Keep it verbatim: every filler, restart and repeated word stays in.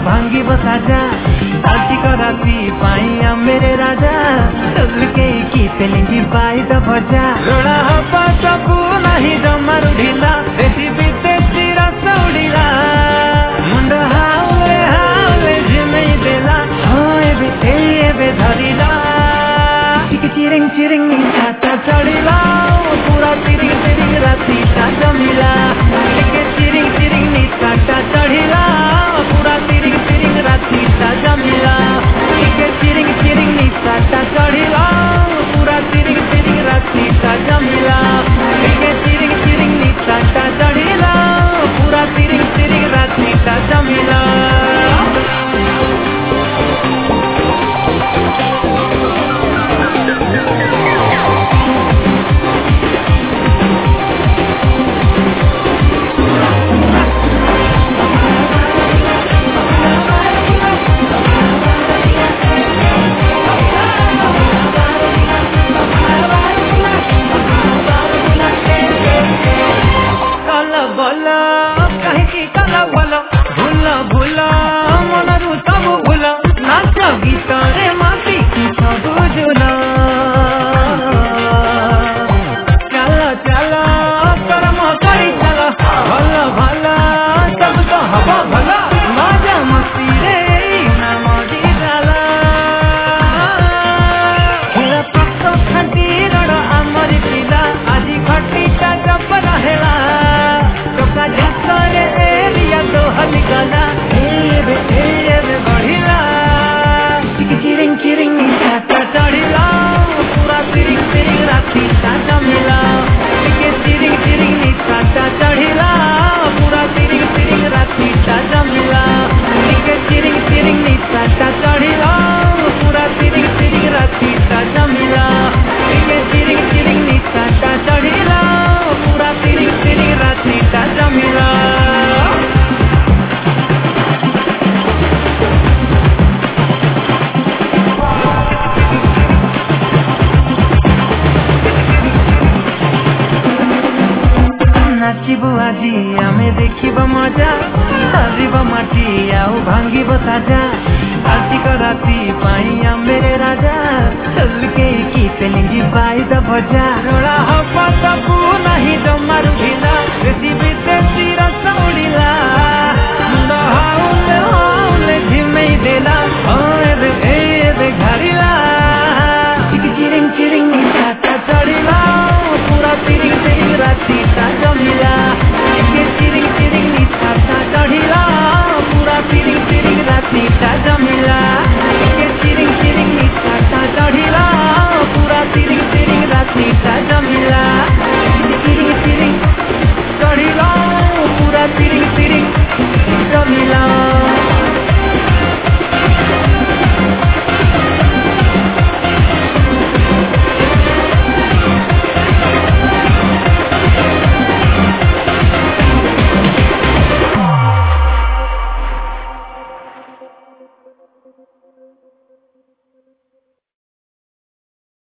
भांगी बसाजा आर्थिक राशि पाइया मेरे राजा चल के की तेलिंगी पाई द भजा रोड़ा हवा सबू नहीं जमारू ढीला देशी विदेशी रस उड़ीला मुंड हाउले हाउले झिमेई देला हो एबे एबे धरिला चिरिंग चिरिंग छाता चढ़ीला पूरा चिरिंग चिरिंग राती जमिला चिरिंग चिरिंग छाता चढ़ीला पूरा चिरिंग चिरिंग राती जमिला चिरिंग चिरिंग छाता चढ़ीला पूरा चिरिंग चिरिंग राती जमिला चिरिंग चिरिंग छाता चढ़ीला पूरा चिरिंग चिरिंग राती जमिला नाचिबो आजी आमे देखिबो मजा साजिबो माटी आउ भांगिबो साजा आर्थिक राशि पाइया मेरे राजा चल के की तेलिंगी पाई द भजा रोड़ा हवा सबू नहीं जमारू ढीला देशी विदेशी रस उड़ीला मुंड हाउले हाउले झिमेई देला हो एबे एबे घरिला चिरिंग चिरिंग छाता चढ़ीला पूरा चिरिंग चिरिंग राती जमिला चिरिंग चिरिंग छाता चढ़ीला पूरा चिरिंग चिरिंग राती जमिला चिरिंग चिरिंग छाता चढ़ीला पूरा चिरिंग चिरिंग राती जमिला चिरिंग चिरिंग चढ़ीला पूरा चिरिंग चिरिंग जमिला।